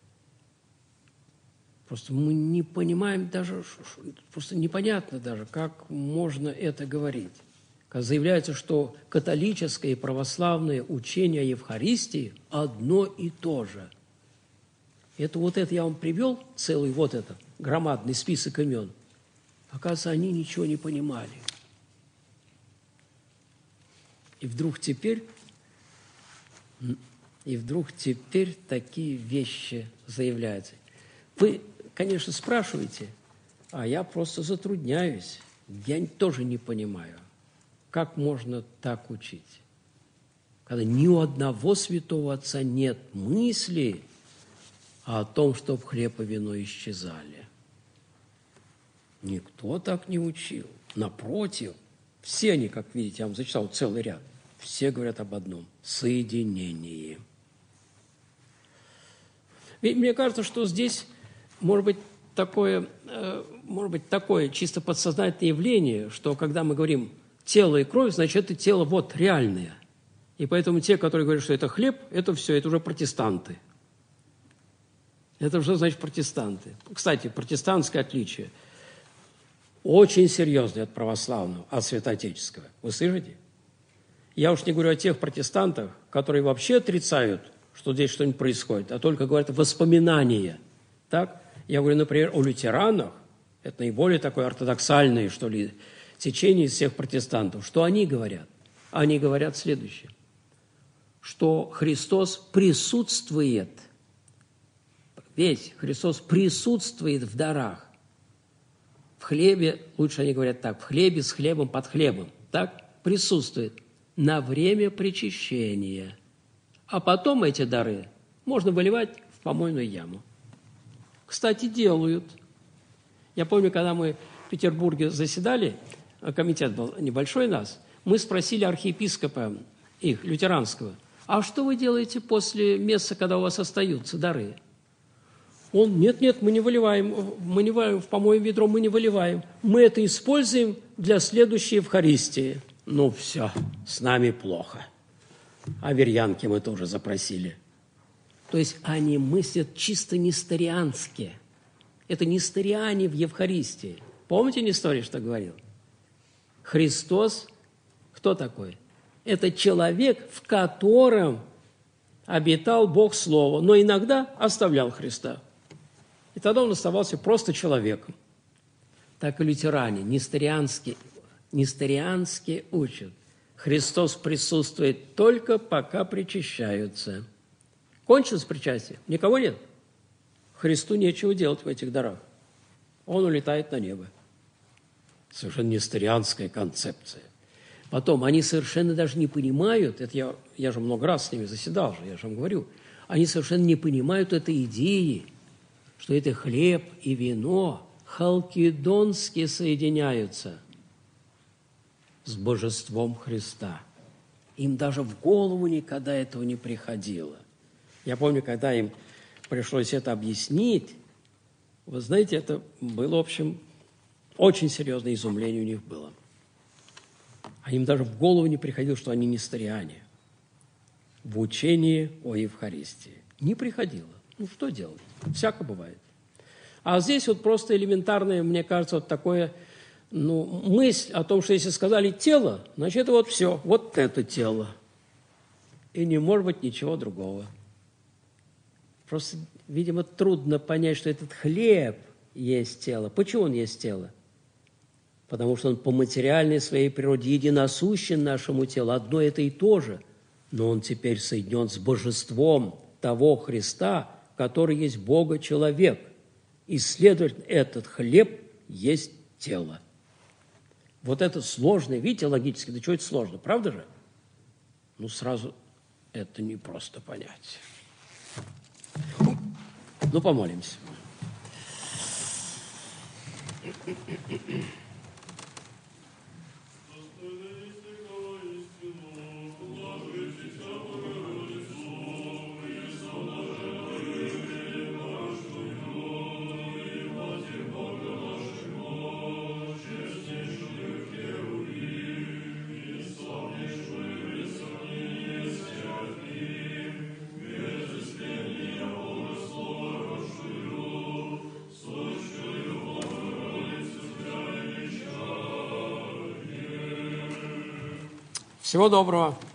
Просто мы не понимаем даже, просто непонятно даже, как можно это говорить. Когда заявляется, что католическое и православное учение о Евхаристии одно и то же. Это вот это я вам привел, целый вот этот громадный список имен. Оказывается, они ничего не понимали. И вдруг теперь, и вдруг теперь такие вещи заявляются. Вы, конечно, спрашиваете, а я просто затрудняюсь. Я тоже не понимаю, как можно так учить, когда ни у одного святого отца нет мысли о том, чтобы хлеб и вино исчезали. Никто так не учил. Напротив, все они, как видите, я вам зачитал целый ряд, все говорят об одном – соединении. Ведь мне кажется, что здесь может быть такое, может быть такое чисто подсознательное явление, что когда мы говорим «тело и кровь», значит, это тело вот реальное. И поэтому те, которые говорят, что это хлеб, это все, это уже протестанты. Это уже, значит, протестанты. Кстати, протестантское отличие очень серьезное от православного, от святоотеческого. Вы слышите? Я уж не говорю о тех протестантах, которые вообще отрицают, что здесь что-нибудь происходит, а только говорят воспоминания. Так? Я говорю, например, о лютеранах, это наиболее такое ортодоксальное, что ли, течение из всех протестантов. Что они говорят? Они говорят следующее, что Христос присутствует, весь Христос присутствует в дарах. В хлебе, лучше они говорят так, в хлебе с хлебом под хлебом, так, присутствует на время причащения. А потом эти дары можно выливать в помойную яму. Кстати, делают. Я помню, когда мы в Петербурге заседали, комитет был небольшой нас, мы спросили архиепископа их, лютеранского, а что вы делаете после мессы, когда у вас остаются дары? Он, нет-нет, мы не выливаем, мы не выливаем в помоем ведро, мы не выливаем. Мы это используем для следующей Евхаристии. Ну все, с нами плохо. А верьянки мы тоже запросили. То есть они мыслят чисто несториански. Это несториане в Евхаристии. Помните Несторий, что говорил? Христос, кто такой? Это человек, в котором обитал Бог Слово, но иногда оставлял Христа. И тогда он оставался просто человеком. Так и лютеране, несториански, несториански учат. Христос присутствует только пока причащаются. Кончилось причастие? Никого нет? Христу нечего делать в этих дарах. Он улетает на небо. Совершенно несторианская концепция. Потом, они совершенно даже не понимают, это я, я же много раз с ними заседал, же, я же вам говорю, они совершенно не понимают этой идеи, что это хлеб и вино халкидонски соединяются с божеством Христа. Им даже в голову никогда этого не приходило. Я помню, когда им пришлось это объяснить, вы знаете, это было, в общем, очень серьезное изумление у них было. А им даже в голову не приходило, что они несториане в учении о Евхаристии. Не приходило. Ну, что делать? Всяко бывает. А здесь вот просто элементарное, мне кажется, вот такое, ну, мысль о том, что если сказали тело, значит, это вот все, вот это тело. И не может быть ничего другого. Просто, видимо, трудно понять, что этот хлеб есть тело. Почему он есть тело? Потому что он по материальной своей природе единосущен нашему телу. Одно это и то же. Но он теперь соединен с божеством того Христа, который есть Бога-человек. И, следовательно, этот хлеб есть тело. Вот это сложно. Видите, логически, да что это сложно, правда же? Ну, сразу это не просто понять. Ну, помолимся. Всего доброго.